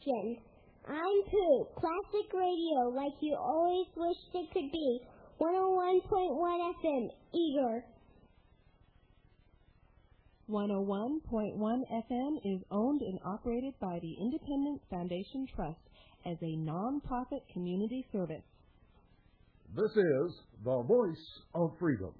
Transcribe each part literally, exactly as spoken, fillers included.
I'm Pooh, classic radio like you always wished it could be. one oh one point one F M, Eager. one oh one point one F M is owned and operated by the Independence Foundation Trust as a non-profit community service. This is the Voice of Freedom.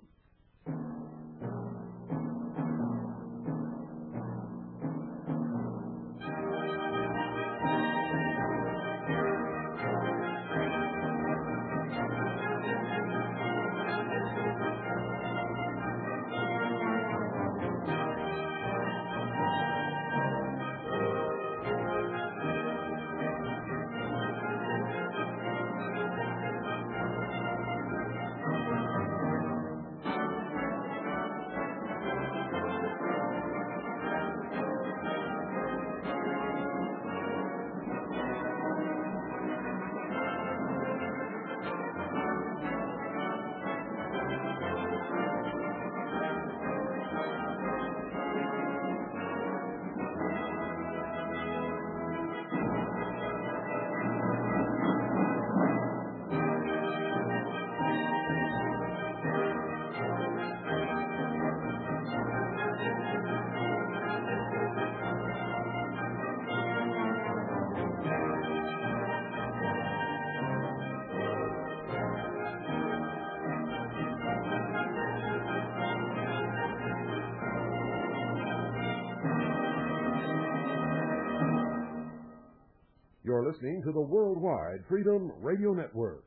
You're listening to the Worldwide Freedom Radio Network.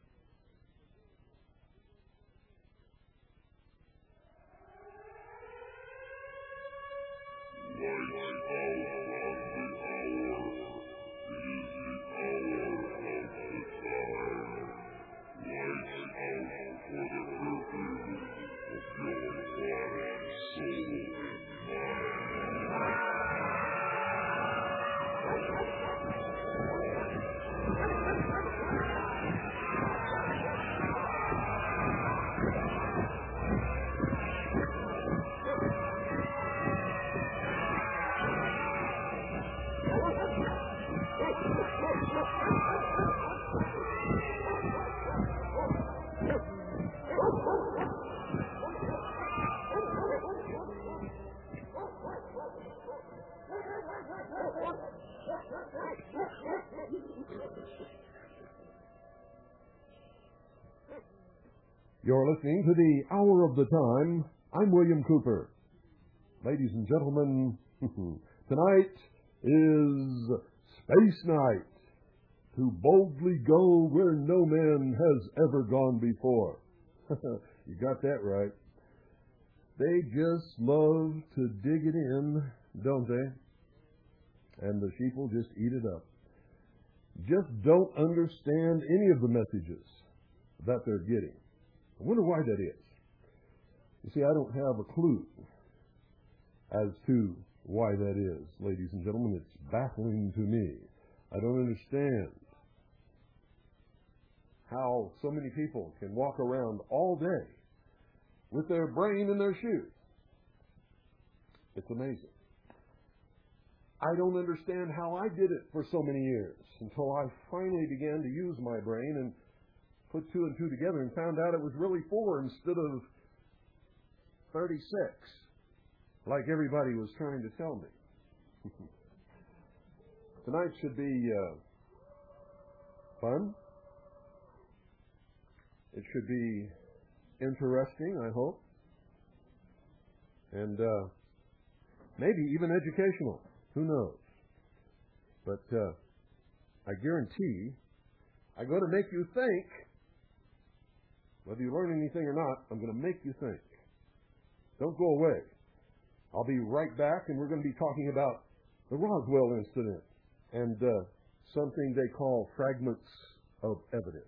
You're listening to the Hour of the Time. I'm William Cooper. Ladies and gentlemen, tonight is Space Night, to boldly go where no man has ever gone before. You got that right. They just love to dig it in, don't they? And the sheep will just eat it up. Just don't understand any of the messages that they're getting. I wonder why that is. You see, I don't have a clue as to why that is, ladies and gentlemen. It's baffling to me. I don't understand how so many people can walk around all day with their brain in their shoes. It's amazing. I don't understand how I did it for so many years until I finally began to use my brain and put two and two together and found out it was really four instead of thirty-six, like everybody was trying to tell me. Tonight should be uh, fun. It should be interesting, I hope. And uh, maybe even educational. Who knows? But uh, I guarantee I'm going to make you think. Whether you learn anything or not, I'm going to make you think. Don't go away. I'll be right back, and we're going to be talking about the Roswell incident and uh, something they call fragments of evidence.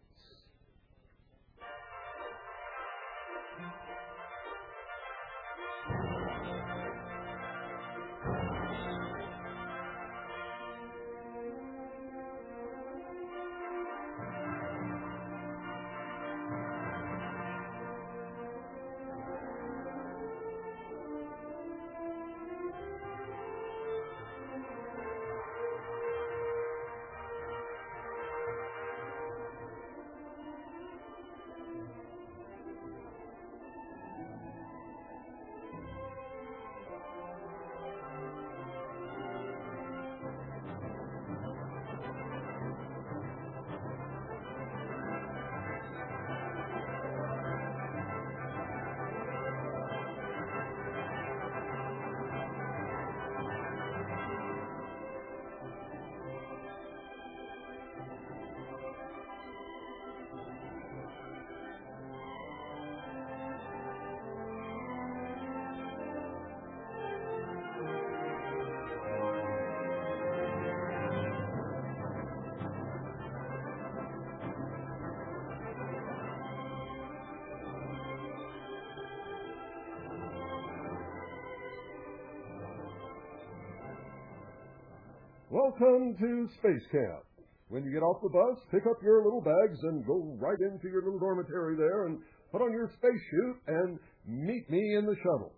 Welcome to Space Camp. When you get off the bus, pick up your little bags and go right into your little dormitory there and put on your spacesuit and meet me in the shuttle.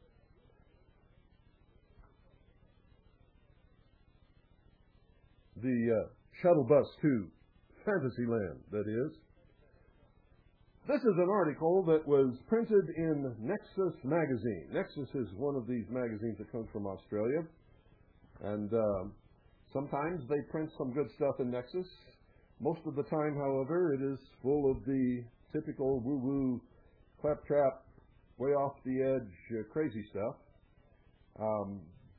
The uh, shuttle bus to Fantasyland, that is. This is an article that was printed in Nexus magazine. Nexus is one of these magazines that comes from Australia. And uh, sometimes they print some good stuff in Nexus. Most of the time, however, it is full of the typical woo-woo, claptrap, way off the edge, uh, crazy stuff. Um,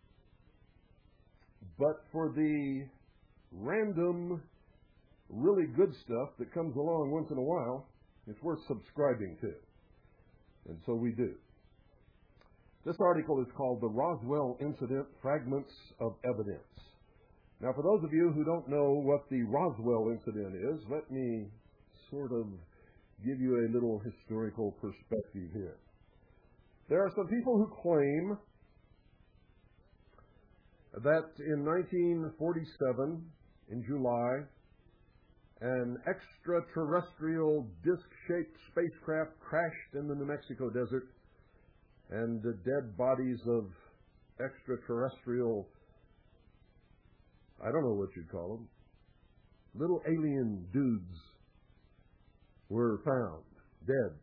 but for the random, really good stuff that comes along once in a while, it's worth subscribing to. And so we do. This article is called The Roswell Incident, Fragments of Evidence. Now, for those of you who don't know what the Roswell Incident is, let me sort of give you a little historical perspective here. There are some people who claim that in nineteen forty-seven, in July, an extraterrestrial disc-shaped spacecraft crashed in the New Mexico desert, and the dead bodies of extraterrestrial, I don't know what you'd call them, little alien dudes were found, dead.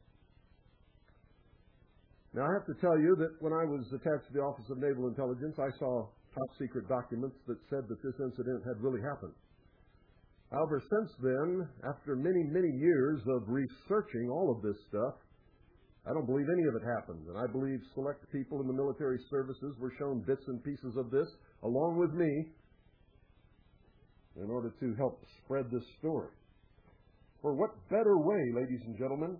Now, I have to tell you that when I was attached to the Office of Naval Intelligence, I saw top-secret documents that said that this incident had really happened. However, since then, after many, many years of researching all of this stuff, I don't believe any of it happened. And I believe select people in the military services were shown bits and pieces of this, along with me, in order to help spread this story. For what better way, ladies and gentlemen,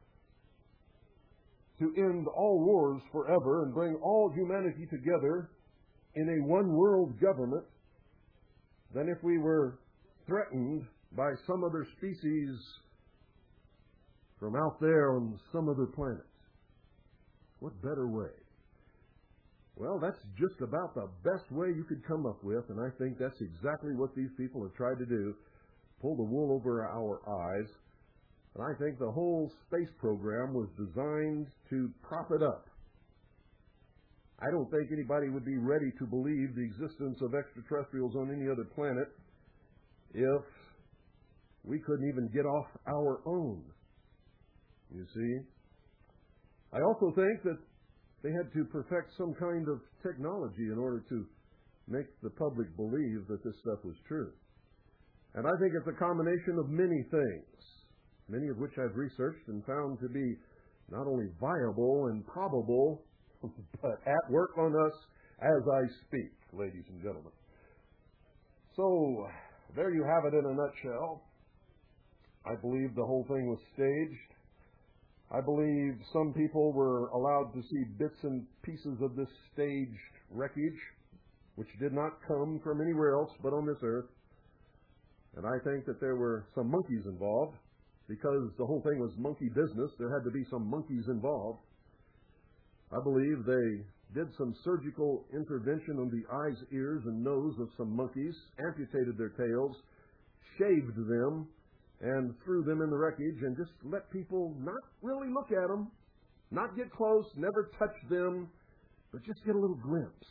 to end all wars forever and bring all humanity together in a one-world government than if we were threatened by some other species from out there on some other planet? What better way? Well, that's just about the best way you could come up with, and I think that's exactly what these people have tried to do, pull the wool over our eyes. And I think the whole space program was designed to prop it up. I don't think anybody would be ready to believe the existence of extraterrestrials on any other planet if we couldn't even get off our own, you see. I also think that they had to perfect some kind of technology in order to make the public believe that this stuff was true. And I think it's a combination of many things, many of which I've researched and found to be not only viable and probable, but at work on us as I speak, ladies and gentlemen. So, there you have it in a nutshell. I believe the whole thing was staged. I believe some people were allowed to see bits and pieces of this staged wreckage, which did not come from anywhere else but on this earth. And I think that there were some monkeys involved. Because the whole thing was monkey business, there had to be some monkeys involved. I believe they did some surgical intervention on the eyes, ears, and nose of some monkeys, amputated their tails, shaved them, and threw them in the wreckage, and just let people not really look at them, not get close, never touch them, but just get a little glimpse.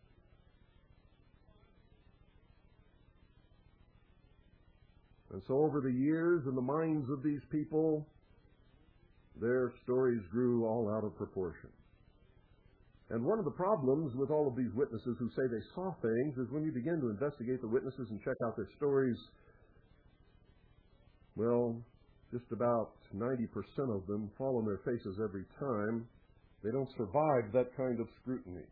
And so over the years, in the minds of these people, their stories grew all out of proportion. And one of the problems with all of these witnesses who say they saw things is when you begin to investigate the witnesses and check out their stories, well, just about ninety percent of them fall on their faces every time. They don't survive that kind of scrutiny.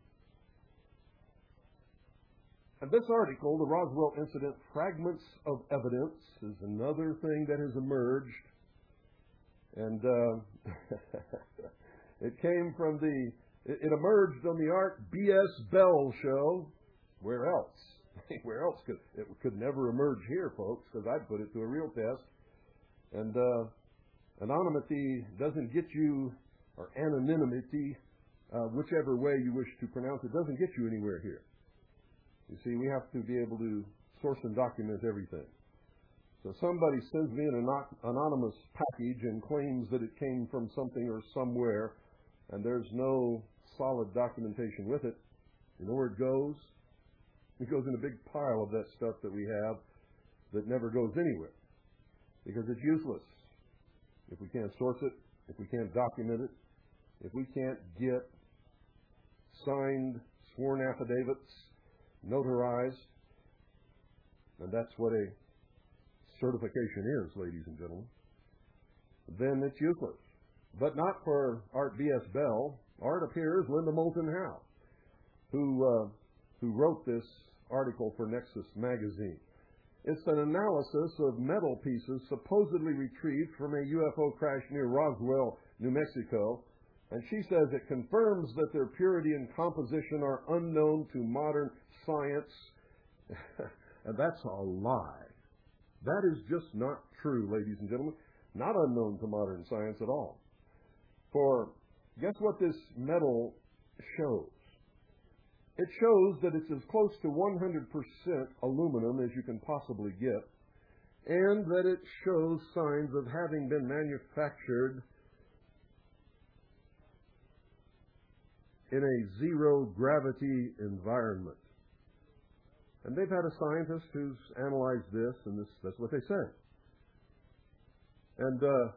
And this article, The Roswell Incident, Fragments of Evidence, is another thing that has emerged. And uh, it came from the, it, it emerged on the Art B S Bell show. Where else? Where else could, it could never emerge here, folks, because I'd put it to a real test. And uh, anonymity doesn't get you, or anonymity, uh, whichever way you wish to pronounce it, doesn't get you anywhere here. You see, we have to be able to source and document everything. So somebody sends me an anonymous package and claims that it came from something or somewhere, and there's no solid documentation with it. You know where it goes? It goes in a big pile of that stuff that we have that never goes anywhere because it's useless. If we can't source it, if we can't document it, if we can't get signed, sworn affidavits, notarized, and that's what a certification is, ladies and gentlemen, then it's useless. But not for Art B S Bell. Art appears Linda Moulton Howe, who, uh, who wrote this article for Nexus magazine. It's an analysis of metal pieces supposedly retrieved from a U F O crash near Roswell, New Mexico, and she says it confirms that their purity and composition are unknown to modern science. And that's a lie. That is just not true, ladies and gentlemen. Not unknown to modern science at all. For guess what this metal shows? It shows that it's as close to one hundred percent aluminum as you can possibly get, and that it shows signs of having been manufactured in a zero-gravity environment. And they've had a scientist who's analyzed this, and this, that's what they say. And uh,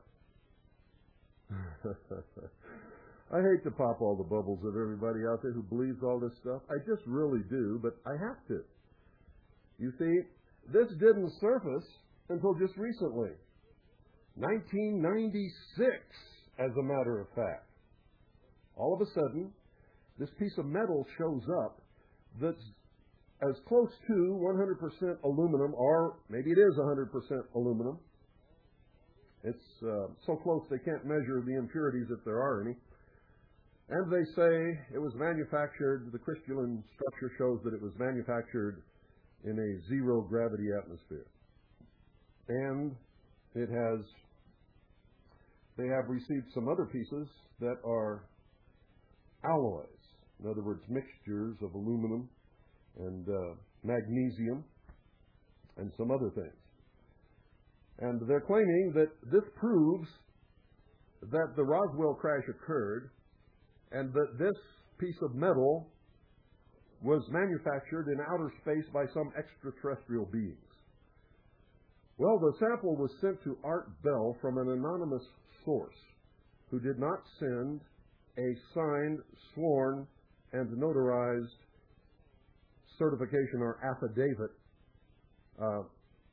I hate to pop all the bubbles of everybody out there who believes all this stuff. I just really do, but I have to. You see, this didn't surface until just recently. nineteen ninety-six, as a matter of fact. All of a sudden, this piece of metal shows up that's as close to one hundred percent aluminum, or maybe it is one hundred percent aluminum. It's uh, so close they can't measure the impurities if there are any. And they say it was manufactured, the crystalline structure shows that it was manufactured in a zero-gravity atmosphere. And it has, they have received some other pieces that are alloys. In other words, mixtures of aluminum and uh, magnesium and some other things. And they're claiming that this proves that the Roswell crash occurred and that this piece of metal was manufactured in outer space by some extraterrestrial beings. Well, the sample was sent to Art Bell from an anonymous source who did not send a signed, sworn, and notarized certification or affidavit uh,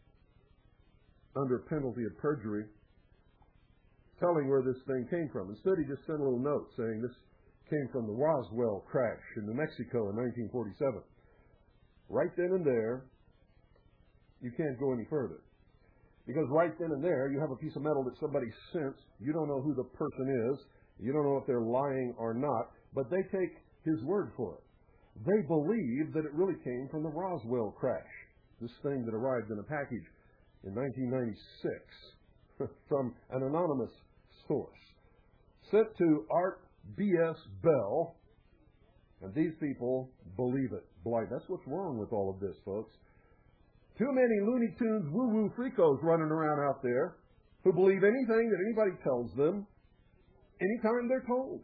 under penalty of perjury telling where this thing came from. Instead, he just sent a little note saying this came from the Roswell crash in New Mexico in nineteen forty-seven. Right then and there, you can't go any further. Because right then and there, you have a piece of metal that somebody sent. You don't know who the person is. You don't know if they're lying or not, but they take his word for it. They believe that it really came from the Roswell crash, this thing that arrived in a package in nineteen ninety-six from an anonymous source, sent to Art B S Bell, and these people believe it blind. That's what's wrong with all of this, folks. Too many Looney Tunes woo-woo freakos running around out there who believe anything that anybody tells them anytime they're told.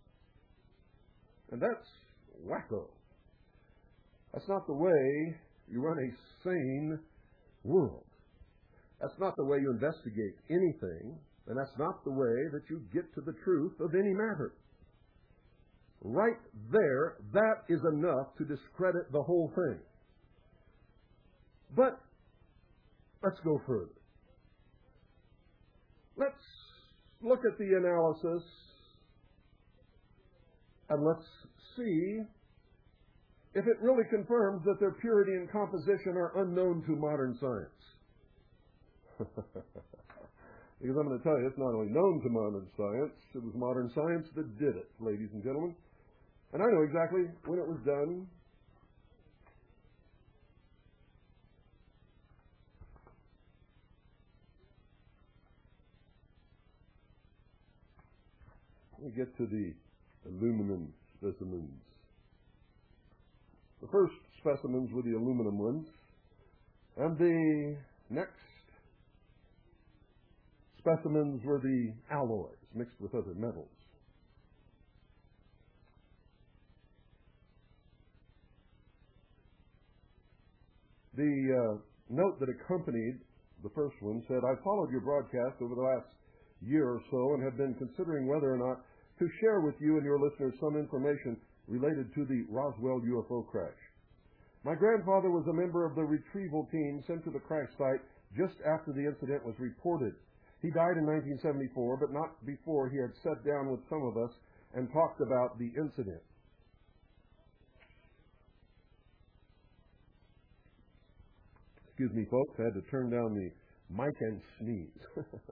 And that's wacko. That's not the way you run a sane world. That's not the way you investigate anything, and that's not the way that you get to the truth of any matter. Right there, that is enough to discredit the whole thing. But let's go further. Let's look at the analysis and let's see if it really confirms that their purity and composition are unknown to modern science. Because I'm going to tell you, it's not only known to modern science, it was modern science that did it, ladies and gentlemen. And I know exactly when it was done. Let me get to the aluminum specimens. The first specimens were the aluminum ones. And the next specimens were the alloys mixed with other metals. The uh, note that accompanied the first one said, "I followed your broadcast over the last year or so and have been considering whether or not to share with you and your listeners some information related to the Roswell U F O crash. My grandfather was a member of the retrieval team sent to the crash site just after the incident was reported. He died in nineteen seventy-four, but not before he had sat down with some of us and talked about the incident." Excuse me, folks, I had to turn down the mic and sneeze.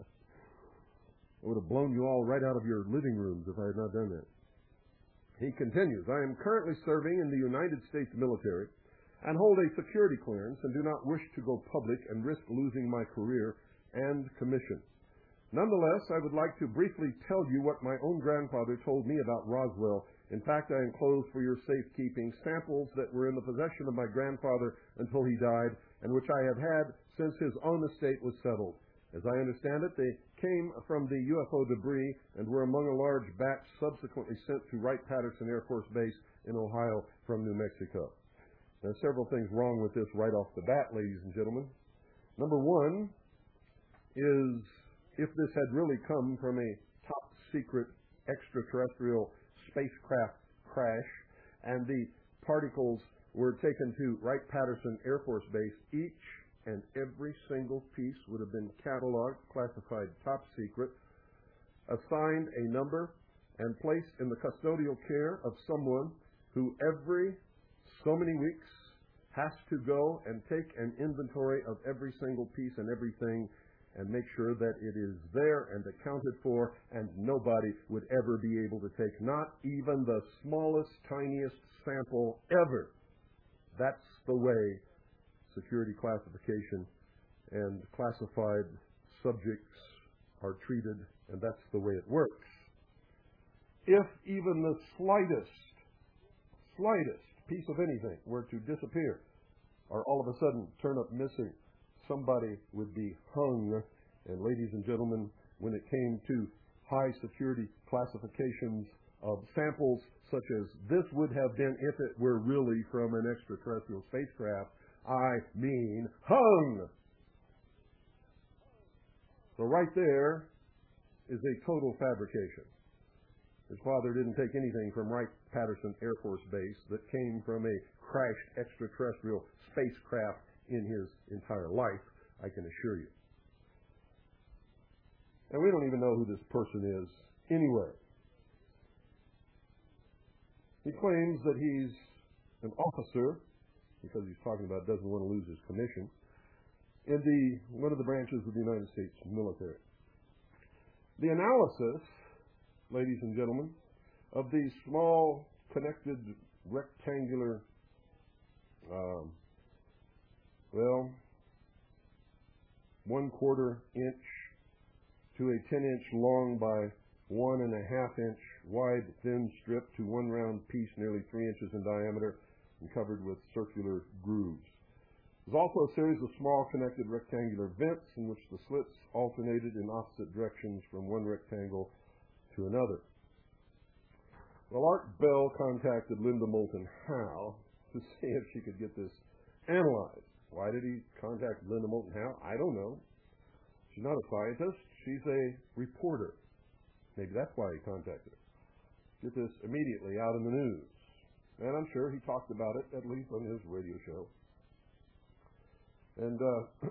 I would have blown you all right out of your living rooms if I had not done that. He continues, "I am currently serving in the United States military and hold a security clearance and do not wish to go public and risk losing my career and commission. Nonetheless, I would like to briefly tell you what my own grandfather told me about Roswell. In fact, I enclose for your safekeeping samples that were in the possession of my grandfather until he died, and which I have had since his own estate was settled. As I understand it, they came from the U F O debris and were among a large batch subsequently sent to Wright-Patterson Air Force Base in Ohio from New Mexico." There are several things wrong with this right off the bat, ladies and gentlemen. Number one is, if this had really come from a top-secret extraterrestrial spacecraft crash and the particles were taken to Wright-Patterson Air Force Base, each and every single piece would have been cataloged, classified top secret, assigned a number, and placed in the custodial care of someone who every so many weeks has to go and take an inventory of every single piece and everything and make sure that it is there and accounted for, and nobody would ever be able to take not even the smallest, tiniest sample ever. That's the way security classification and classified subjects are treated, and that's the way it works. If even the slightest, slightest piece of anything were to disappear, or all of a sudden turn up missing, somebody would be hung. And ladies and gentlemen, when it came to high security classifications of samples such as this would have been if it were really from an extraterrestrial spacecraft, I mean hung. So right there is a total fabrication. His father didn't take anything from Wright-Patterson Air Force Base that came from a crashed extraterrestrial spacecraft in his entire life, I can assure you. And we don't even know who this person is anyway. He claims that he's an officer, because he's talking about doesn't want to lose his commission, in the one of the branches of the United States military. The analysis, ladies and gentlemen, of these small connected rectangular, um, well, one quarter inch to a ten inch long by one and a half inch wide thin strip to one round piece nearly three inches in diameter and covered with circular grooves. There's also a series of small connected rectangular vents in which the slits alternated in opposite directions from one rectangle to another. Well, Art Bell contacted Linda Moulton Howe to see if she could get this analyzed. Why did he contact Linda Moulton Howe? I don't know. She's not a scientist. She's a reporter. Maybe that's why he contacted her. Get this immediately out in the news. And I'm sure he talked about it, at least on his radio show. And uh,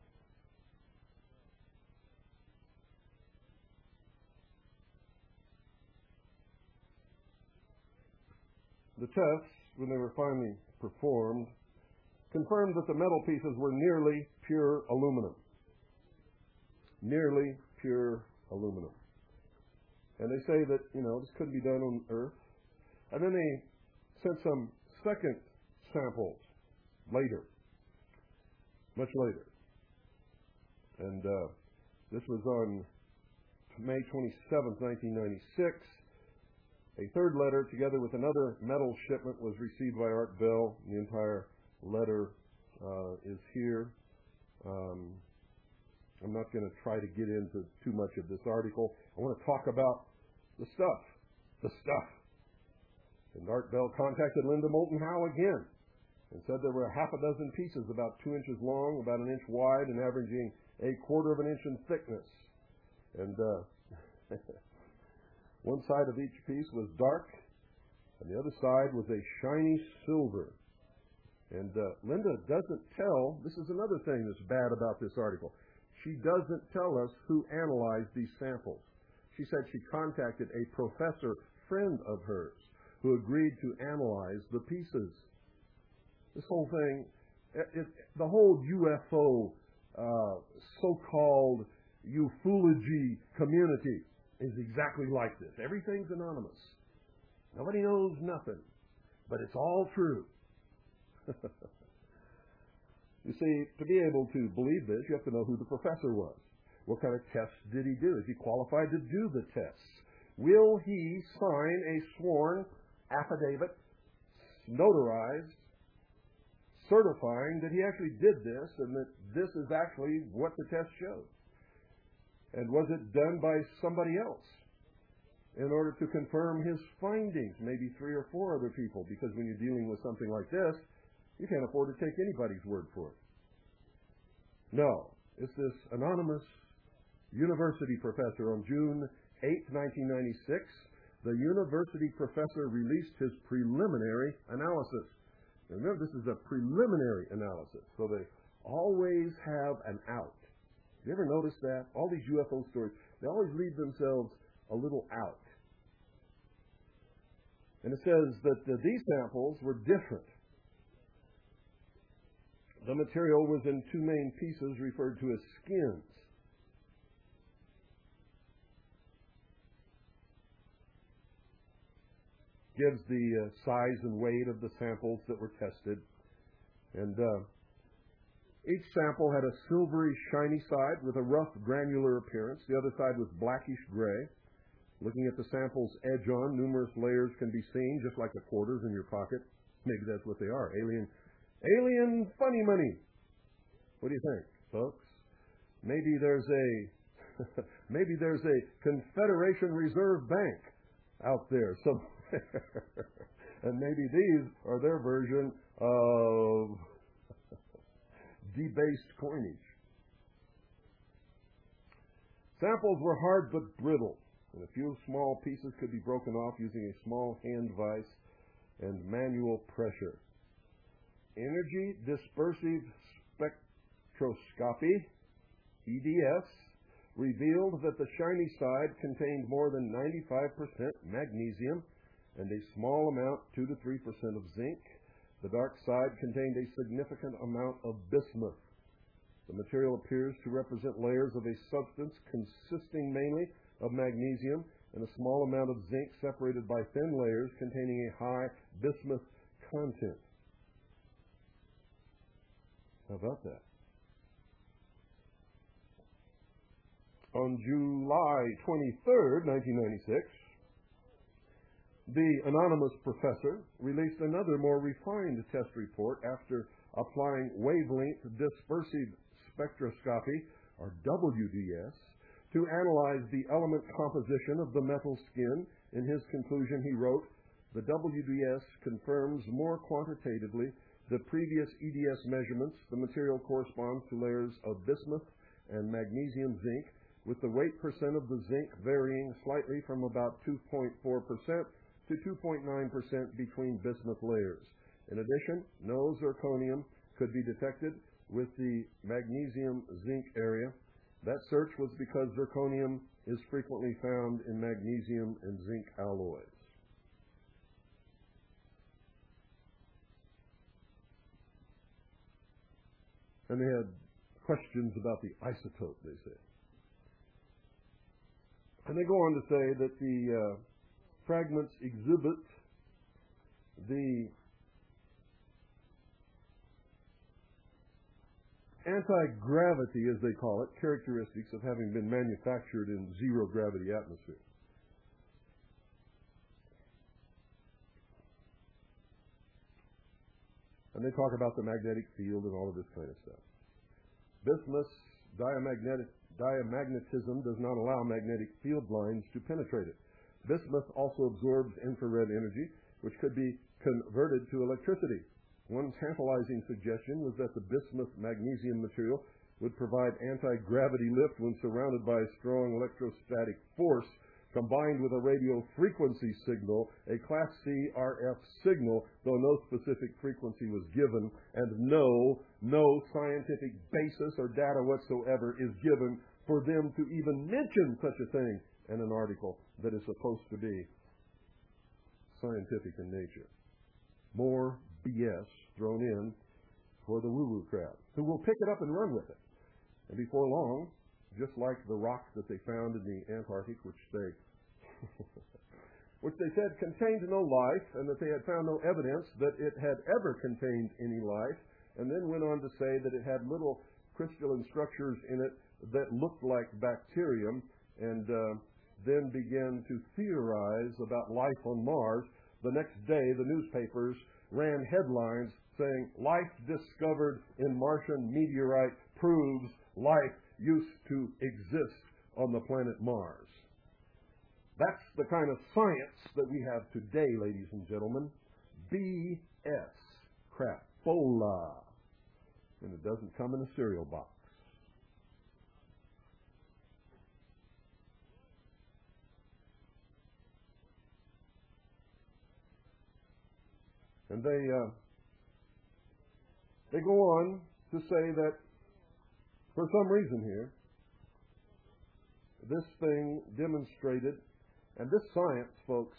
the tests, when they were finally performed, confirmed that the metal pieces were nearly pure aluminum. Nearly pure aluminum. And they say that, you know, this couldn't be done on Earth. And then they sent some second samples later, much later. And uh, this was on May twenty-seventh, nineteen ninety-six. A third letter, together with another metal shipment, was received by Art Bell. The entire letter uh, is here. Um, I'm not going to try to get into too much of this article. I want to talk about the stuff. The stuff. And Art Bell contacted Linda Moulton Howe again and said there were half a dozen pieces about two inches long, about an inch wide, and averaging a quarter of an inch in thickness. And uh, one side of each piece was dark, and the other side was a shiny silver. And uh, Linda doesn't tell, this is another thing that's bad about this article, she doesn't tell us who analyzed these samples. She said she contacted a professor friend of hers who agreed to analyze the pieces. This whole thing, it, it, the whole U F O uh, so-called ufology community is exactly like this. Everything's anonymous. Nobody knows nothing, but it's all true. You see, to be able to believe this, you have to know who the professor was. What kind of tests did he do? Is he qualified to do the tests? Will he sign a sworn affidavit, notarized, certifying that he actually did this and that this is actually what the test showed? And was it done by somebody else in order to confirm his findings, maybe three or four other people? Because when you're dealing with something like this, you can't afford to take anybody's word for it. No, it's this anonymous university professor. On June eighth, nineteen ninety-six, the university professor released his preliminary analysis. Now remember, this is a preliminary analysis, so they always have an out. You ever notice that? All these U F O stories, they always leave themselves a little out. And it says that uh, these samples were different. The material was in two main pieces referred to as skins. Gives the uh, size and weight of the samples that were tested. And uh, each sample had a silvery, shiny side with a rough, granular appearance. The other side was blackish gray. Looking at the sample's edge-on, numerous layers can be seen, just like the quarters in your pocket. Maybe that's what they are. Alien, alien funny money. What do you think, folks? Maybe there's a, maybe there's a Confederation Reserve Bank out there somewhere. And maybe these are their version of debased coinage. Samples were hard but brittle, and a few small pieces could be broken off using a small hand vise and manual pressure. Energy dispersive spectroscopy, E D S, revealed that the shiny side contained more than ninety-five percent magnesium and a small amount, two to three percent of zinc. The dark side contained a significant amount of bismuth. The material appears to represent layers of a substance consisting mainly of magnesium and a small amount of zinc separated by thin layers containing a high bismuth content. How about that? On July twenty-third, nineteen ninety-six, the anonymous professor released another more refined test report after applying wavelength dispersive spectroscopy, or W D S, to analyze the element composition of the metal skin. In his conclusion, he wrote, "The W D S confirms more quantitatively the previous E D S measurements. The material corresponds to layers of bismuth and magnesium zinc, with the weight percent of the zinc varying slightly from about two point four percent to two point nine percent between bismuth layers. In addition, no zirconium could be detected with the magnesium zinc area. That search was because zirconium is frequently found in magnesium and zinc alloys." And they had questions about the isotope, they say. And they go on to say that the uh, fragments exhibit the anti-gravity, as they call it, characteristics of having been manufactured in zero-gravity atmosphere. And they talk about the magnetic field and all of this kind of stuff. Bismuth diamagnetic, diamagnetism does not allow magnetic field lines to penetrate it. Bismuth also absorbs infrared energy, which could be converted to electricity. One tantalizing suggestion was that the bismuth magnesium material would provide anti-gravity lift when surrounded by a strong electrostatic force combined with a radio frequency signal, a Class C R F signal, though no specific frequency was given, and no, no scientific basis or data whatsoever is given for them to even mention such a thing in an article that is supposed to be scientific in nature. More B S thrown in for the woo-woo crowd, who will pick it up and run with it. And before long, just like the rock that they found in the Antarctic, which they which they said contained no life, and that they had found no evidence that it had ever contained any life, and then went on to say that it had little crystalline structures in it that looked like bacterium, and uh, then began to theorize about life on Mars. The next day, the newspapers ran headlines saying, "Life discovered in Martian meteorite proves life used to exist on the planet Mars." That's the kind of science that we have today, ladies and gentlemen. B S. Crapola. And it doesn't come in a cereal box. And they uh, they go on to say that for some reason here, this thing demonstrated, and this science, folks,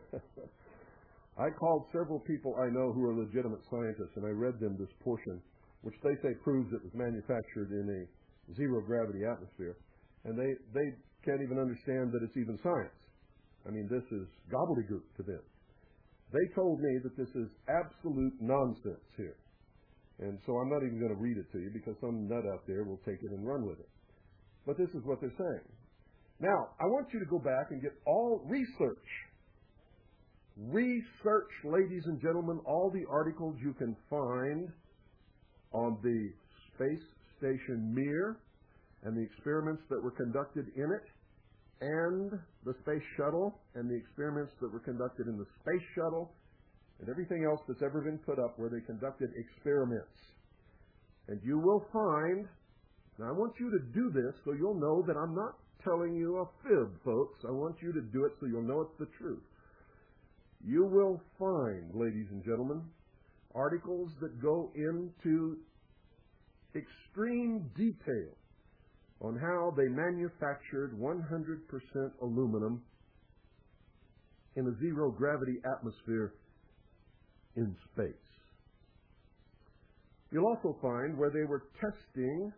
I called several people I know who are legitimate scientists, and I read them this portion, which they say proves it was manufactured in a zero-gravity atmosphere, and they, they can't even understand that it's even science. I mean, this is gobbledygook to them. They told me that this is absolute nonsense here. And so I'm not even going to read it to you because some nut out there will take it and run with it. But this is what they're saying. Now, I want you to go back and get all research. Research, ladies and gentlemen, all the articles you can find on the Space Station Mir and the experiments that were conducted in it, and the Space Shuttle and the experiments that were conducted in the Space Shuttle, and everything else that's ever been put up where they conducted experiments. And you will find, now I want you to do this so you'll know that I'm not telling you a fib, folks. I want you to do it so you'll know it's the truth. You will find, ladies and gentlemen, articles that go into extreme detail on how they manufactured one hundred percent aluminum in a zero-gravity atmosphere in space. You'll also find where they were testing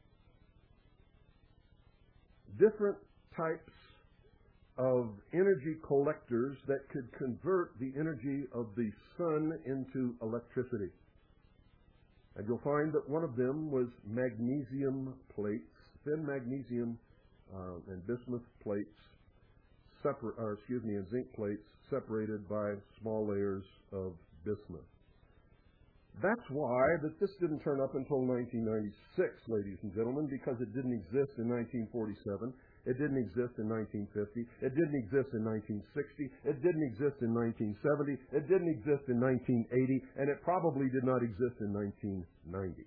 different types of energy collectors that could convert the energy of the sun into electricity. And you'll find that one of them was magnesium plates, thin magnesium uh, and bismuth plates, separ- or excuse me, and zinc plates separated by small layers of bismuth. That's why that this didn't turn up until nineteen ninety-six, ladies and gentlemen, because it didn't exist in nineteen forty-seven, it didn't exist in nineteen fifty, it didn't exist in nineteen sixty, it didn't exist in nineteen seventy, it didn't exist in nineteen eighty, and it probably did not exist in nineteen ninety.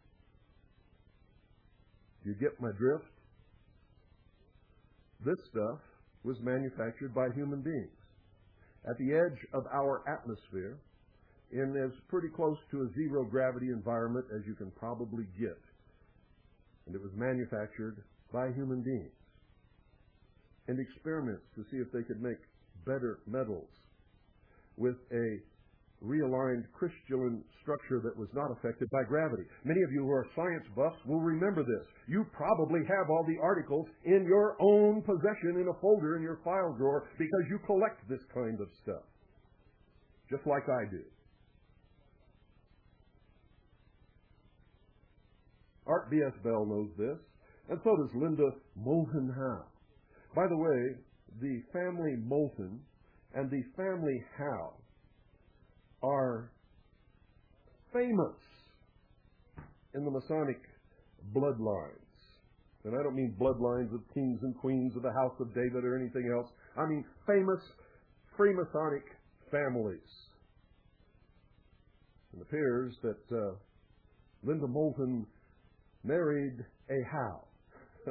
Do you get my drift? This stuff was manufactured by human beings at the edge of our atmosphere, in as pretty close to a zero-gravity environment as you can probably get. And it was manufactured by human beings. And experiments to see if they could make better metals with a realigned crystalline structure that was not affected by gravity. Many of you who are science buffs will remember this. You probably have all the articles in your own possession in a folder in your file drawer because you collect this kind of stuff, just like I do. Art B S. Bell knows this, and so does Linda Moulton Howe. By the way, the family Moulton and the family Howe are famous in the Masonic bloodlines. And I don't mean bloodlines of kings and queens of the House of David or anything else. I mean famous Freemasonic families. It appears that uh, Linda Moulton married a Howe.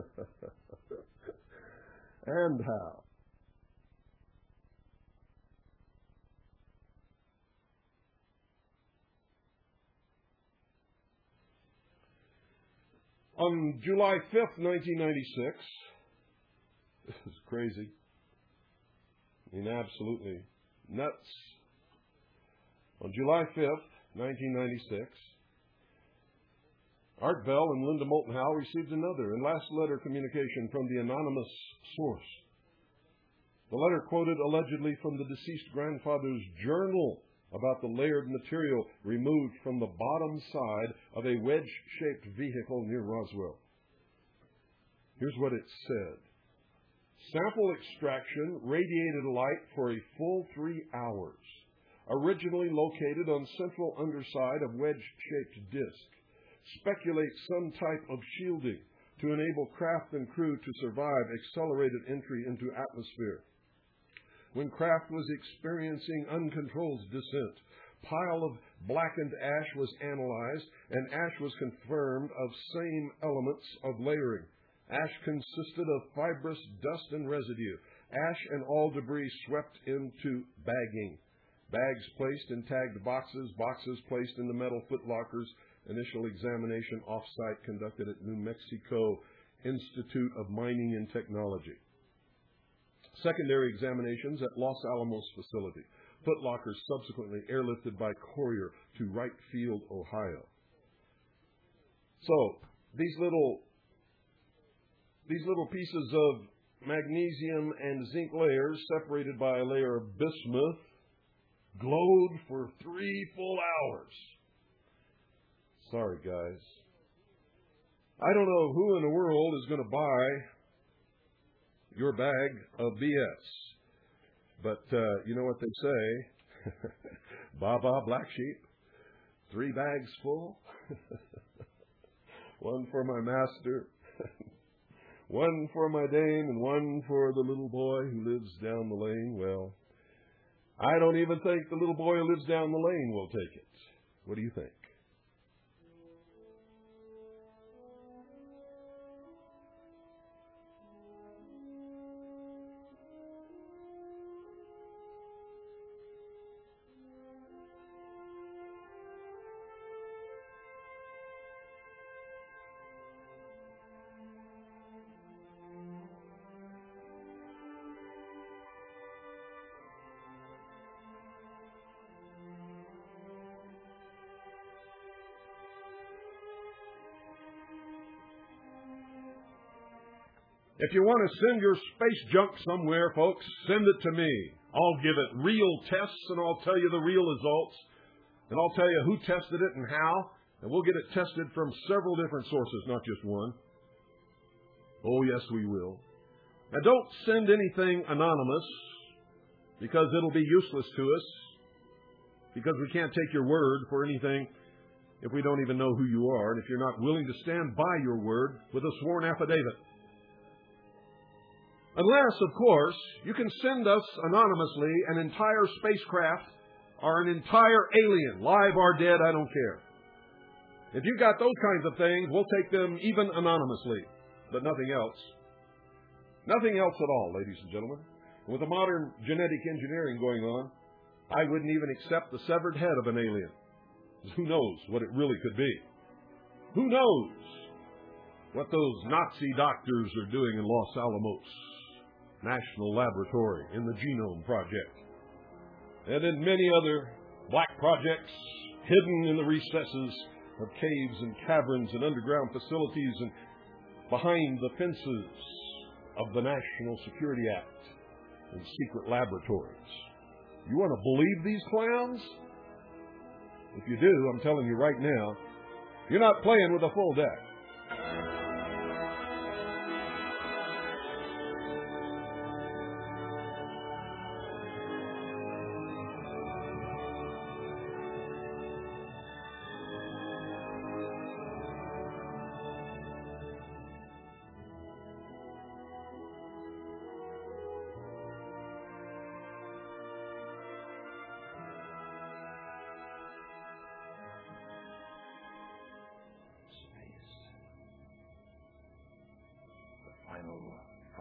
And how? On July fifth, nineteen ninety-six, this is crazy. I mean, absolutely nuts. On July fifth, nineteen ninety-six, Art Bell and Linda Moulton Howe received another and last letter communication from the anonymous source. The letter quoted allegedly from the deceased grandfather's journal about the layered material removed from the bottom side of a wedge-shaped vehicle near Roswell. Here's what it said. Sample extraction radiated light for a full three hours. Originally located on central underside of wedge-shaped disc. Speculate some type of shielding to enable craft and crew to survive accelerated entry into atmosphere. When craft was experiencing uncontrolled descent, pile of blackened ash was analyzed, and ash was confirmed of same elements of layering. Ash consisted of fibrous dust and residue. Ash and all debris swept into bagging. Bags placed in tagged boxes, boxes placed in the metal footlockers. Initial examination off-site conducted at New Mexico Institute of Mining and Technology. Secondary examinations at Los Alamos facility. Footlockers subsequently airlifted by courier to Wright Field, Ohio. So these little these little pieces of magnesium and zinc layers, separated by a layer of bismuth, glowed for three full hours. Sorry, guys. I don't know who in the world is going to buy your bag of B S. But uh, you know what they say? Baba, black sheep, three bags full. One for my master, one for my dame, and one for the little boy who lives down the lane. Well, I don't even think the little boy who lives down the lane will take it. What do you think? If you want to send your space junk somewhere, folks, send it to me. I'll give it real tests, and I'll tell you the real results. And I'll tell you who tested it and how. And we'll get it tested from several different sources, not just one. Oh, yes, we will. Now, don't send anything anonymous, because it'll be useless to us. Because we can't take your word for anything if we don't even know who you are, and if you're not willing to stand by your word with a sworn affidavit. Unless, of course, you can send us anonymously an entire spacecraft or an entire alien, live or dead, I don't care. If you've got those kinds of things, we'll take them even anonymously, but nothing else. Nothing else at all, ladies and gentlemen. With the modern genetic engineering going on, I wouldn't even accept the severed head of an alien. Who knows what it really could be? Who knows what those Nazi doctors are doing in Los Alamos National Laboratory in the Genome Project, and in many other black projects hidden in the recesses of caves and caverns and underground facilities and behind the fences of the National Security Act and secret laboratories. You want to believe these clowns? If you do, I'm telling you right now, you're not playing with a full deck.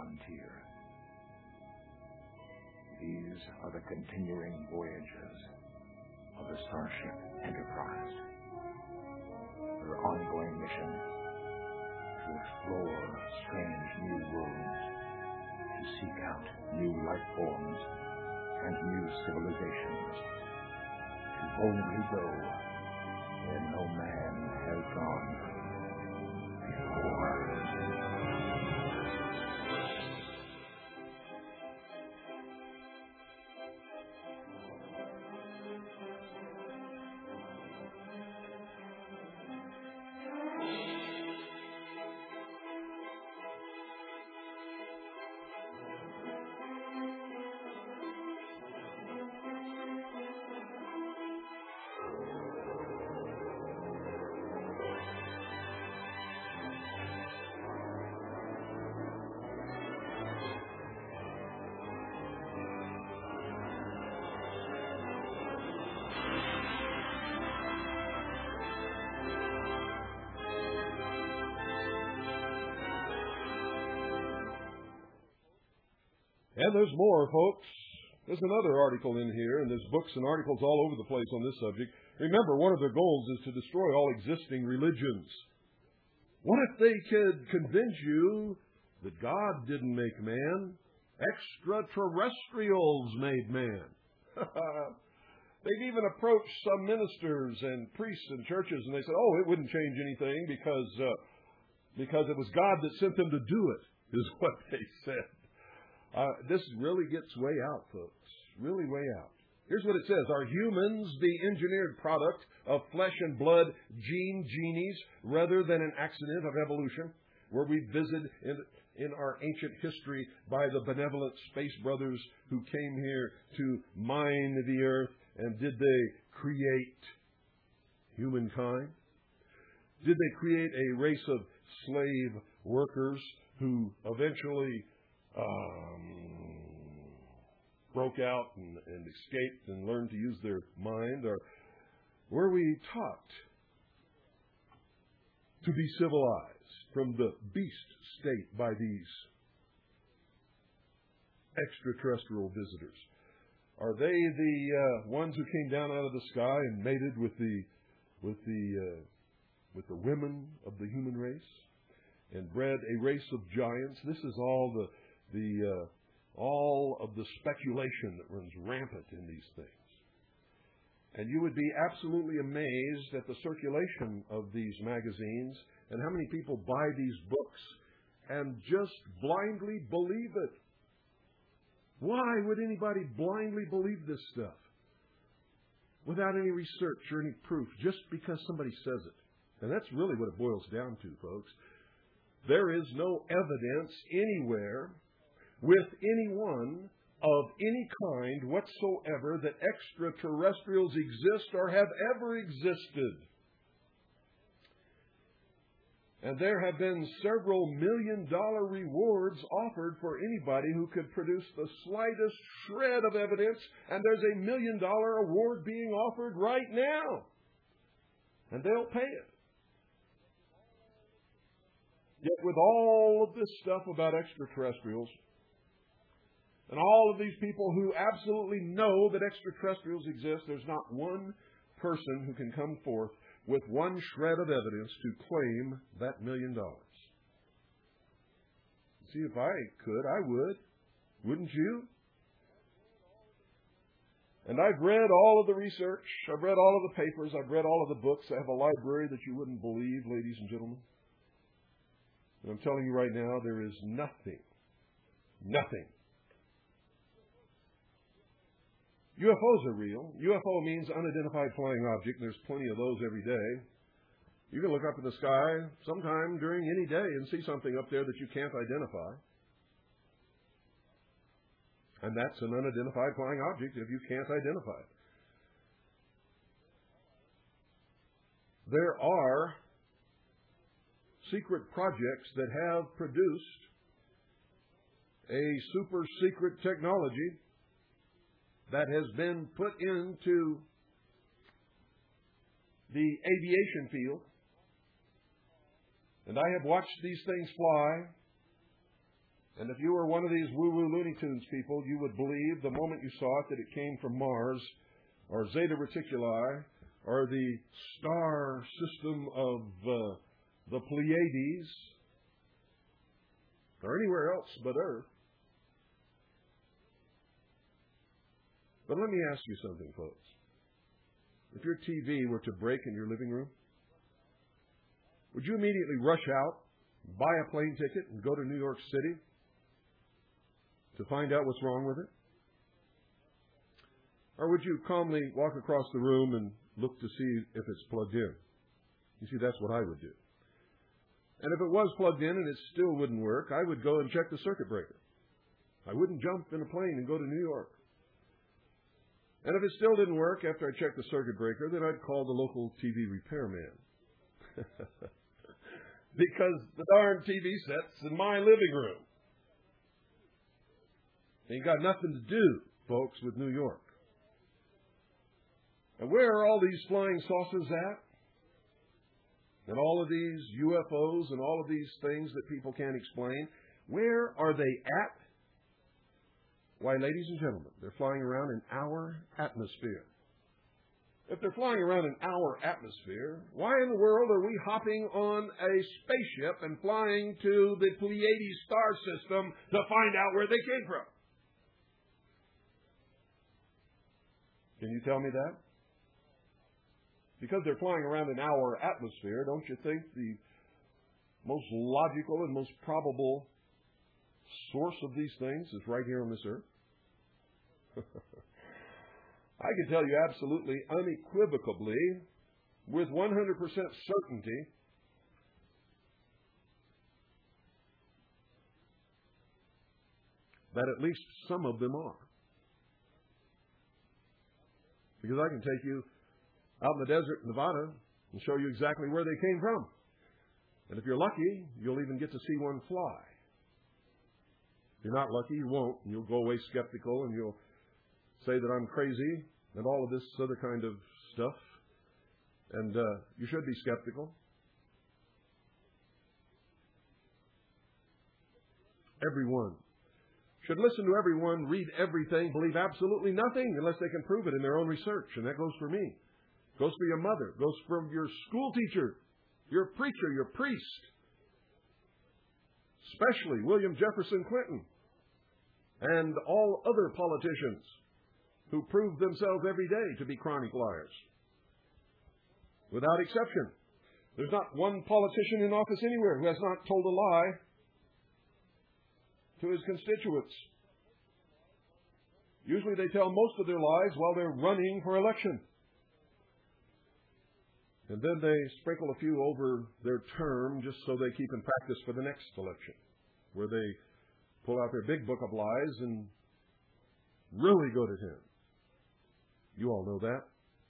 frontier. These are the continuing voyages of the Starship Enterprise. Her ongoing mission to explore strange new worlds, to seek out new life forms and new civilizations, to boldly go where no man has gone before. And there's more, folks. There's another article in here, and there's books and articles all over the place on this subject. Remember, one of their goals is to destroy all existing religions. What if they could convince you that God didn't make man? Extraterrestrials made man. They've even approached some ministers and priests and churches, and they said, oh, it wouldn't change anything because, uh, because it was God that sent them to do it, is what they said. Uh, this really gets way out, folks. Really way out. Here's what it says. Are humans the engineered product of flesh and blood gene genies rather than an accident of evolution? Were we visited in, in our ancient history by the benevolent space brothers who came here to mine the earth? And did they create humankind? Did they create a race of slave workers who eventually Um, broke out and, and escaped and learned to use their mind? Or were we taught to be civilized from the beast state by these extraterrestrial visitors? Are they the uh, ones who came down out of the sky and mated with the with the uh, with the women of the human race and bred a race of giants? This is all the The uh, all of the speculation that runs rampant in these things. And you would be absolutely amazed at the circulation of these magazines and how many people buy these books and just blindly believe it. Why would anybody blindly believe this stuff without any research or any proof, just because somebody says it? And that's really what it boils down to, folks. There is no evidence anywhere with anyone of any kind whatsoever that extraterrestrials exist or have ever existed. And there have been several million dollar rewards offered for anybody who could produce the slightest shred of evidence, and there's a million dollar award being offered right now. And they'll pay it. Yet with all of this stuff about extraterrestrials, and all of these people who absolutely know that extraterrestrials exist, there's not one person who can come forth with one shred of evidence to claim that million dollars. See, if I could, I would. Wouldn't you? And I've read all of the research. I've read all of the papers. I've read all of the books. I have a library that you wouldn't believe, ladies and gentlemen. And I'm telling you right now, there is nothing, nothing. U F Os are real. U F O means unidentified flying object, and there's plenty of those every day. You can look up in the sky sometime during any day and see something up there that you can't identify. And that's an unidentified flying object if you can't identify it. There are secret projects that have produced a super secret technology that has been put into the aviation field. And I have watched these things fly And if you were one of these woo-woo Looney Tunes people, you would believe the moment you saw it that it came from Mars or Zeta Reticuli or the star system of uh, the Pleiades or anywhere else but Earth. But let me ask you something, folks. If your T V were to break in your living room, would you immediately rush out, buy a plane ticket, and go to New York City to find out what's wrong with it? Or would you calmly walk across the room and look to see if it's plugged in? You see, that's what I would do. And if it was plugged in and it still wouldn't work, I would go and check the circuit breaker. I wouldn't jump in a plane and go to New York. And if it still didn't work after I checked the circuit breaker, then I'd call the local T V repairman. Because the darn T V set's in my living room. Ain't got nothing to do, folks, with New York. And where are all these flying saucers at? And all of these U F Os and all of these things that people can't explain, where are they at? Why, ladies and gentlemen, they're flying around in our atmosphere. If they're flying around in our atmosphere, why in the world are we hopping on a spaceship and flying to the Pleiades star system to find out where they came from? Can you tell me that? Because they're flying around in our atmosphere, don't you think the most logical and most probable source of these things is right here on this earth? I can tell you absolutely, unequivocally, with one hundred percent certainty, that at least some of them are. Because I can take you out in the desert in Nevada and show you exactly where they came from. And if you're lucky, you'll even get to see one fly. If you're not lucky, you won't, and you'll go away skeptical, and you'll say that I'm crazy and all of this other kind of stuff. And uh, you should be skeptical. Everyone should listen to everyone, read everything, believe absolutely nothing unless they can prove it in their own research. And that goes for me. Goes for your mother. Goes for your school teacher, your preacher, your priest. Especially William Jefferson Clinton and all other politicians who prove themselves every day to be chronic liars. Without exception. There's not one politician in office anywhere who has not told a lie to his constituents. Usually they tell most of their lies while they're running for election. And then they sprinkle a few over their term just so they keep in practice for the next election, where they pull out their big book of lies and really go to town. You all know that.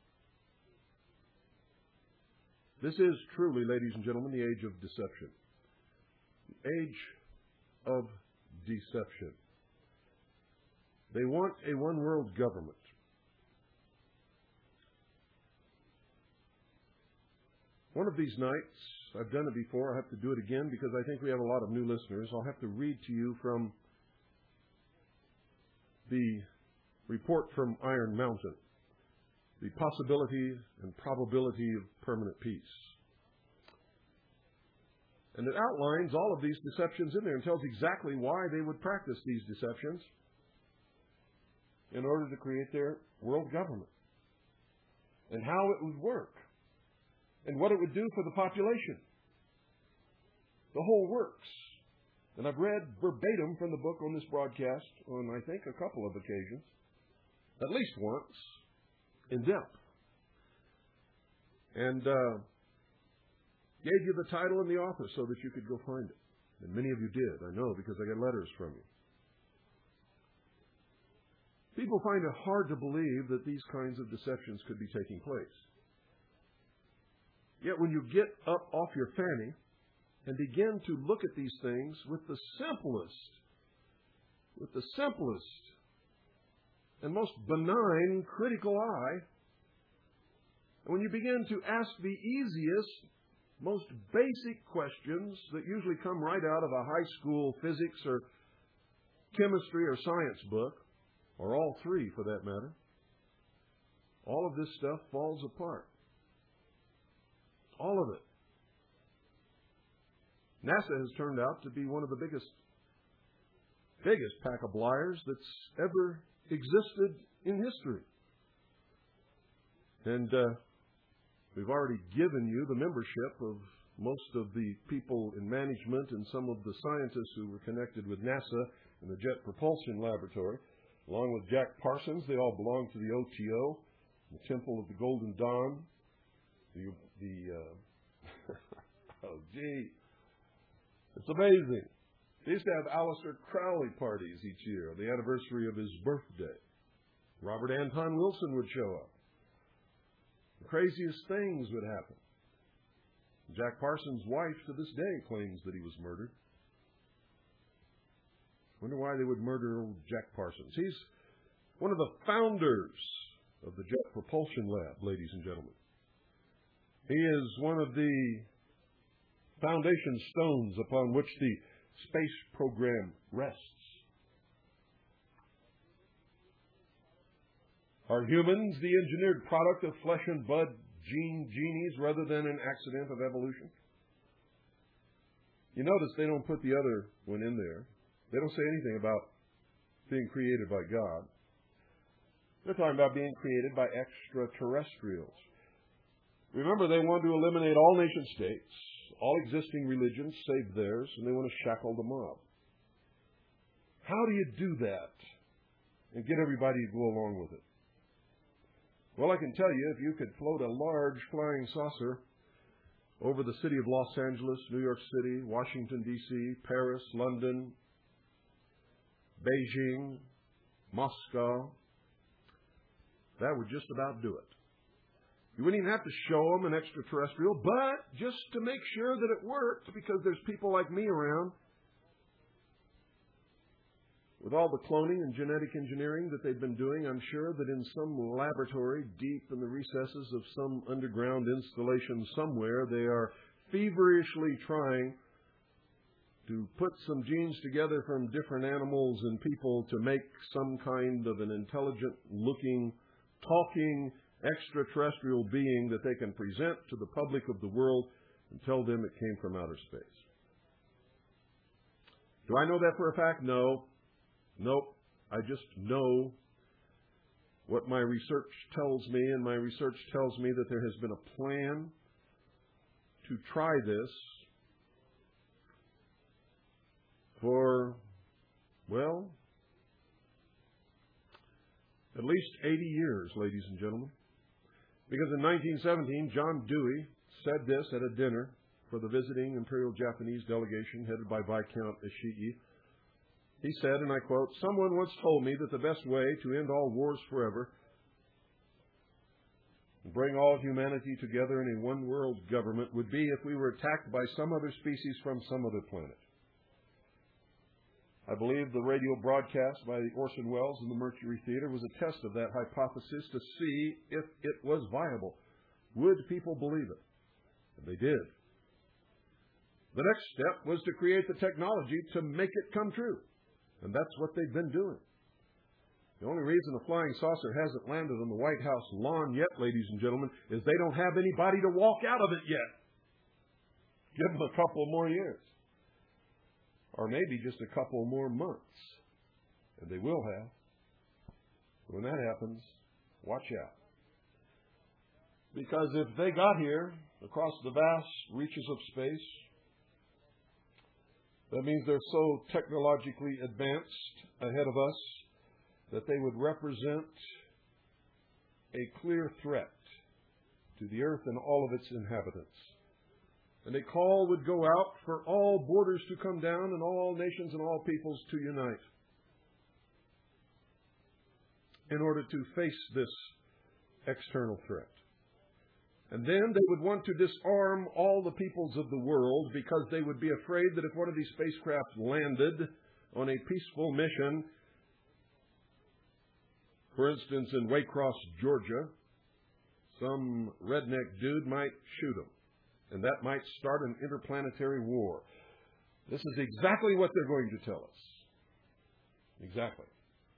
This is truly, ladies and gentlemen, the age of deception. The age of deception. They want a one-world government. One of these nights, I've done it before, I have to do it again because I think we have a lot of new listeners. I'll have to read to you from the report from Iron Mountain, the possibility and probability of permanent peace. And it outlines all of these deceptions in there and tells exactly why they would practice these deceptions in order to create their world government and how it would work and what it would do for the population. The whole works. And I've read verbatim from the book on this broadcast on, I think, a couple of occasions, at least once, in depth. And uh, gave you the title and the author so that you could go find it. And many of you did, I know, because I get letters from you. People find it hard to believe that these kinds of deceptions could be taking place. Yet when you get up off your fanny and begin to look at these things with the simplest, with the simplest and most benign critical eye, and when you begin to ask the easiest, most basic questions that usually come right out of a high school physics or chemistry or science book, or all three for that matter, all of this stuff falls apart. All of it. NASA has turned out to be one of the biggest, biggest pack of liars that's ever existed in history. And uh, we've already given you the membership of most of the people in management and some of the scientists who were connected with NASA and the Jet Propulsion Laboratory. Along with Jack Parsons, they all belong to the O T O, the Temple of the Golden Dawn. The, the uh, oh, gee. It's amazing. They used to have Aleister Crowley parties each year on the anniversary of his birthday. Robert Anton Wilson would show up. The craziest things would happen. Jack Parsons' wife to this day claims that he was murdered. Wonder why they would murder old Jack Parsons. He's one of the founders of the Jet Propulsion Lab, ladies and gentlemen. He is one of the foundation stones upon which the space program rests. Are humans the engineered product of flesh and blood gene genies rather than an accident of evolution? You notice they don't put the other one in there. They don't say anything about being created by God. They're talking about being created by extraterrestrials. Remember, they want to eliminate all nation states, all existing religions save theirs, and they want to shackle them up. How do you do that and get everybody to go along with it? Well, I can tell you, if you could float a large flying saucer over the city of Los Angeles, New York City, Washington, D C, Paris, London, Beijing, Moscow, that would just about do it. You wouldn't even have to show them an extraterrestrial, but just to make sure that it worked, because there's people like me around, with all the cloning and genetic engineering that they've been doing, I'm sure that in some laboratory deep in the recesses of some underground installation somewhere, they are feverishly trying to put some genes together from different animals and people to make some kind of an intelligent-looking, talking extraterrestrial being that they can present to the public of the world and tell them it came from outer space. Do I know that for a fact? No. Nope. I just know what my research tells me, and my research tells me that there has been a plan to try this for, well, at least eighty years, ladies and gentlemen. Because in nineteen seventeen, John Dewey said this at a dinner for the visiting Imperial Japanese delegation headed by Viscount Ishii. He said, and I quote, "Someone once told me that the best way to end all wars forever and bring all humanity together in a one-world government would be if we were attacked by some other species from some other planet." I believe the radio broadcast by Orson Welles in the Mercury Theater was a test of that hypothesis to see if it was viable. Would people believe it? And they did. The next step was to create the technology to make it come true. And that's what they've been doing. The only reason a flying saucer hasn't landed on the White House lawn yet, ladies and gentlemen, is they don't have anybody to walk out of it yet. Give them a couple more years. Or maybe just a couple more months. And they will have. When that happens, watch out. Because if they got here across the vast reaches of space, that means they're so technologically advanced ahead of us that they would represent a clear threat to the earth and all of its inhabitants. And a call would go out for all borders to come down and all nations and all peoples to unite in order to face this external threat. And then they would want to disarm all the peoples of the world because they would be afraid that if one of these spacecraft landed on a peaceful mission, for instance in Waycross, Georgia, some redneck dude might shoot them. And that might start an interplanetary war. This is exactly what they're going to tell us. Exactly.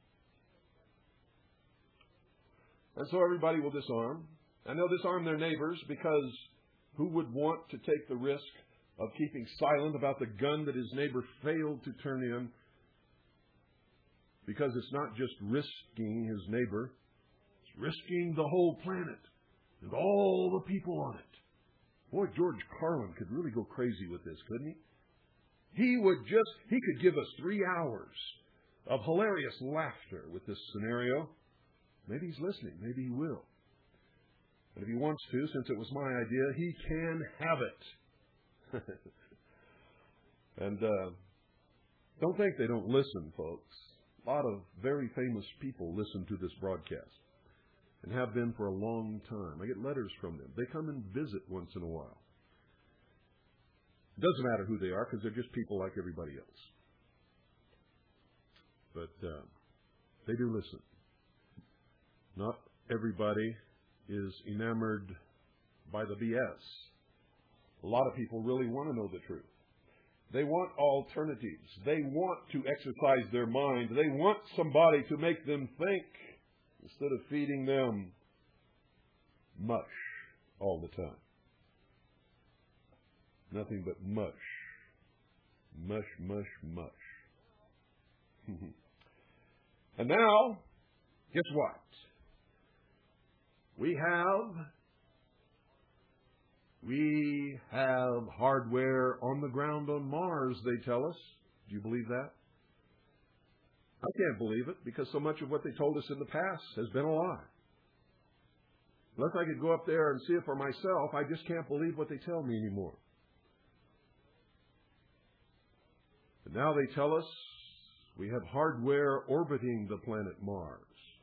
And so everybody will disarm. And they'll disarm their neighbors, because who would want to take the risk of keeping silent about the gun that his neighbor failed to turn in? Because it's not just risking his neighbor, it's risking the whole planet and all the people on it. Boy, George Carlin could really go crazy with this, couldn't he? He would just, he could give us three hours of hilarious laughter with this scenario. Maybe he's listening. Maybe he will. But if he wants to, since it was my idea, he can have it. And uh, don't think they don't listen, folks. A lot of very famous people listen to this broadcast and have been for a long time. I get letters from them. They come and visit once in a while. It doesn't matter who they are, because they're just people like everybody else. But uh, they do listen. Not everybody is enamored by the B S. A lot of people really want to know the truth. They want alternatives. They want to exercise their mind. They want somebody to make them think instead of feeding them mush all the time. Nothing but mush. Mush, mush, mush. And now, guess what? We have, we have hardware on the ground on Mars, they tell us. Do you believe that? I can't believe it, because so much of what they told us in the past has been a lie. Unless I could go up there and see it for myself, I just can't believe what they tell me anymore. And now they tell us we have hardware orbiting the planet Mars.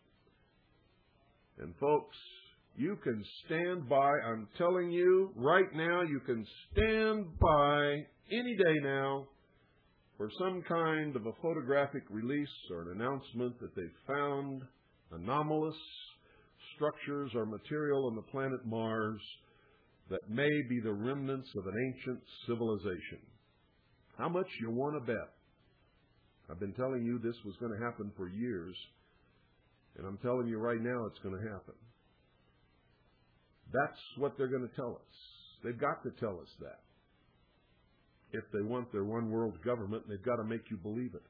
And folks, you can stand by, I'm telling you right now, you can stand by any day now for some kind of a photographic release or an announcement that they've found anomalous structures or material on the planet Mars that may be the remnants of an ancient civilization. How much you want to bet? I've been telling you this was going to happen for years, and I'm telling you right now it's going to happen. That's what they're going to tell us. They've got to tell us that. If they want their one world government, they've got to make you believe it.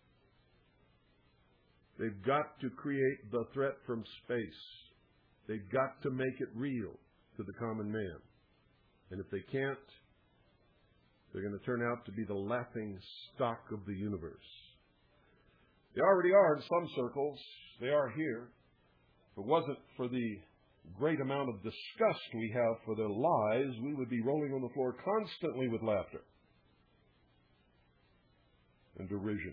They've got to create the threat from space. They've got to make it real to the common man. And if they can't, they're going to turn out to be the laughing stock of the universe. They already are in some circles. They are here. If it wasn't for the great amount of disgust we have for their lies, we would be rolling on the floor constantly with laughter and derision.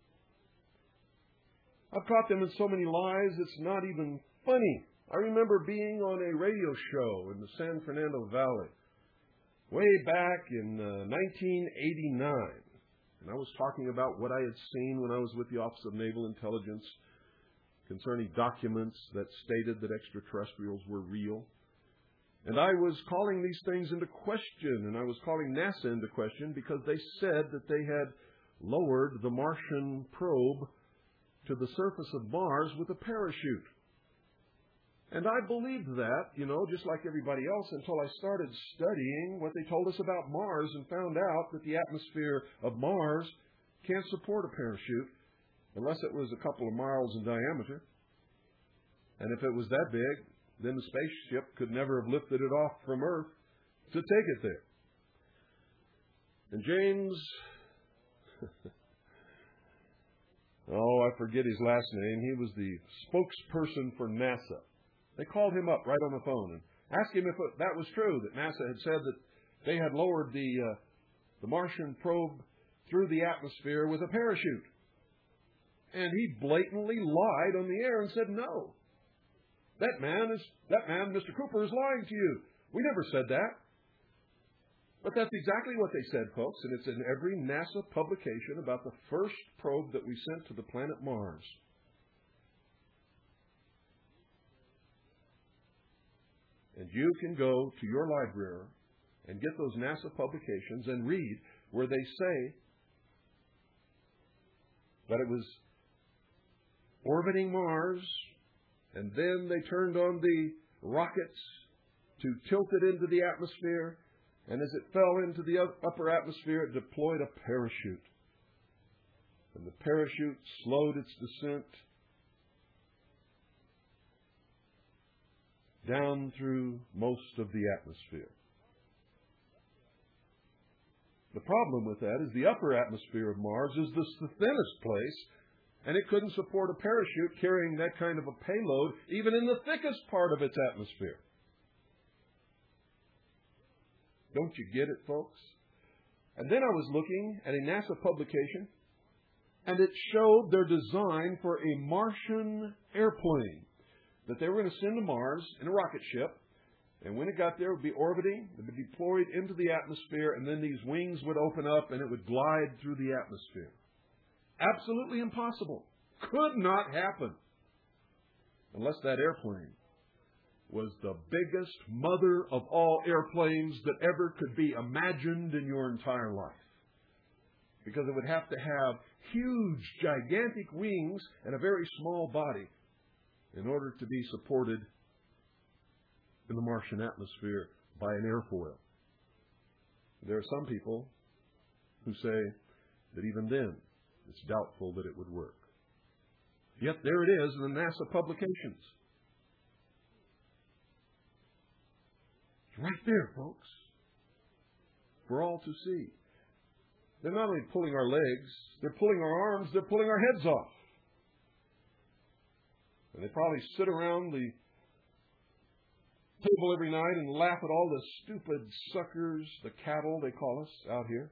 I've caught them in so many lies, it's not even funny. I remember being on a radio show in the San Fernando Valley way back in uh, nineteen eighty-nine. And I was talking about what I had seen when I was with the Office of Naval Intelligence concerning documents that stated that extraterrestrials were real. And I was calling these things into question, and I was calling NASA into question because they said that they had lowered the Martian probe to the surface of Mars with a parachute. And I believed that, you know, just like everybody else, until I started studying what they told us about Mars and found out that the atmosphere of Mars can't support a parachute unless it was a couple of miles in diameter. And if it was that big, then the spaceship could never have lifted it off from Earth to take it there. And James, oh, I forget his last name. He was the spokesperson for NASA. They called him up right on the phone and asked him if it, that was true, that NASA had said that they had lowered the, uh, the Martian probe through the atmosphere with a parachute. And he blatantly lied on the air and said no. That man is, that man, Mister Cooper, is lying to you. We never said that. But that's exactly what they said, folks, and it's in every NASA publication about the first probe that we sent to the planet Mars. And you can go to your library and get those NASA publications and read where they say that it was orbiting Mars, and then they turned on the rockets to tilt it into the atmosphere, and as it fell into the upper atmosphere, it deployed a parachute. And the parachute slowed its descent down through most of the atmosphere. The problem with that is the upper atmosphere of Mars is the, the thinnest place, and it couldn't support a parachute carrying that kind of a payload even in the thickest part of its atmosphere. Don't you get it, folks? And then I was looking at a NASA publication, and it showed their design for a Martian airplane that they were going to send to Mars in a rocket ship. And when it got there, it would be orbiting, it would be deployed into the atmosphere, and then these wings would open up and it would glide through the atmosphere. Absolutely impossible. Could not happen. Unless that airplane was the biggest mother of all airplanes that ever could be imagined in your entire life. Because it would have to have huge, gigantic wings and a very small body in order to be supported in the Martian atmosphere by an airfoil. There are some people who say that even then it's doubtful that it would work. Yet there it is in the NASA publications. It's right there, folks, for all to see. They're not only pulling our legs, they're pulling our arms, they're pulling our heads off. And they probably sit around the table every night and laugh at all the stupid suckers, the cattle they call us out here,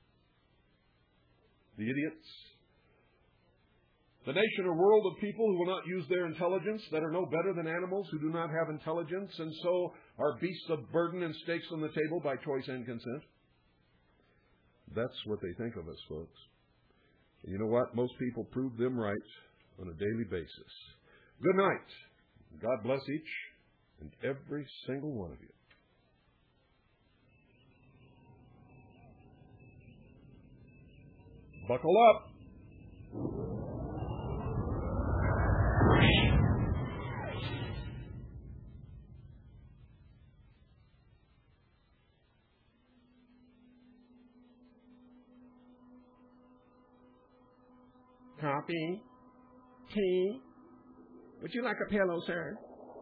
the idiots, the nation or world of people who will not use their intelligence, that are no better than animals who do not have intelligence, and so are beasts of burden and stakes on the table by choice and consent. That's what they think of us, folks. And you know what? Most people prove them right on a daily basis. Good night. God bless each and every single one of you. Buckle up. Coffee? Tea? Would you like a pillow, sir?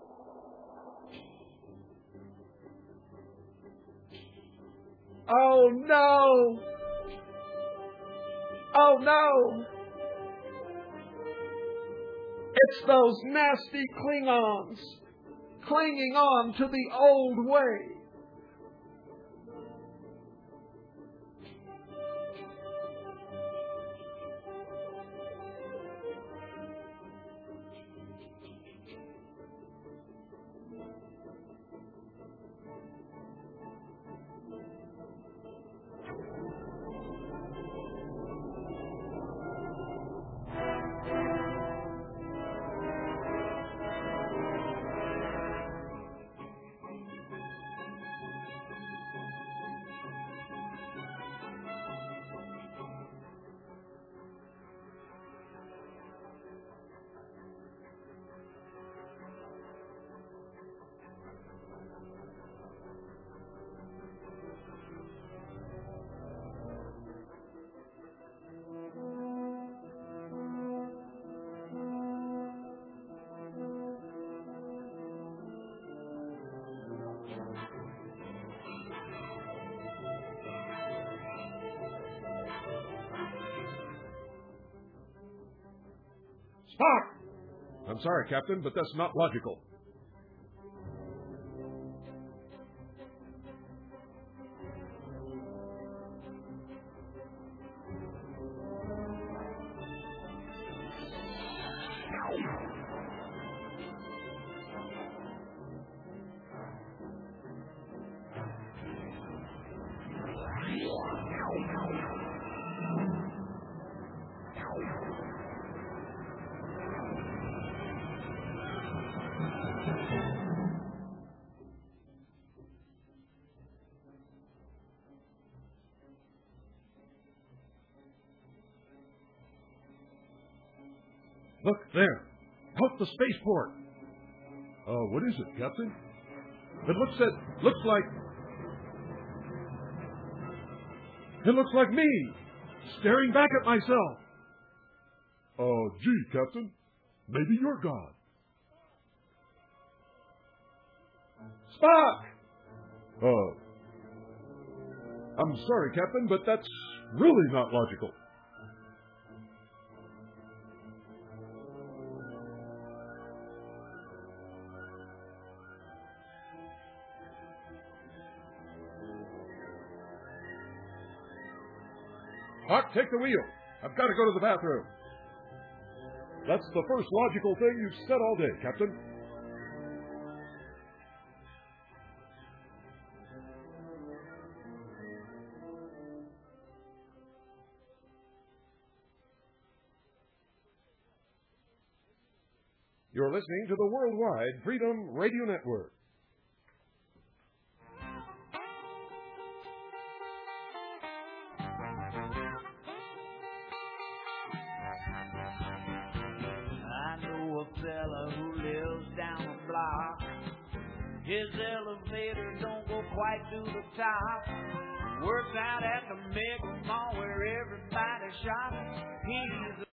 Oh, no! Oh, no! It's those nasty Klingons clinging on to the old way. Stop! I'm sorry, Captain, but that's not logical. Look, there. Out the spaceport. Uh, what is it, Captain? It looks at, looks like... It looks like me, staring back at myself. Uh, gee, Captain, maybe you're God. Spock! Uh, I'm sorry, Captain, but that's really not logical. Spock, take the wheel. I've got to go to the bathroom. That's the first logical thing you've said all day, Captain. You're listening to the Worldwide Freedom Radio Network. I know a fella who lives down the block. His elevator don't go quite to the top. Works out at the mega mall where everybody's shopping. He's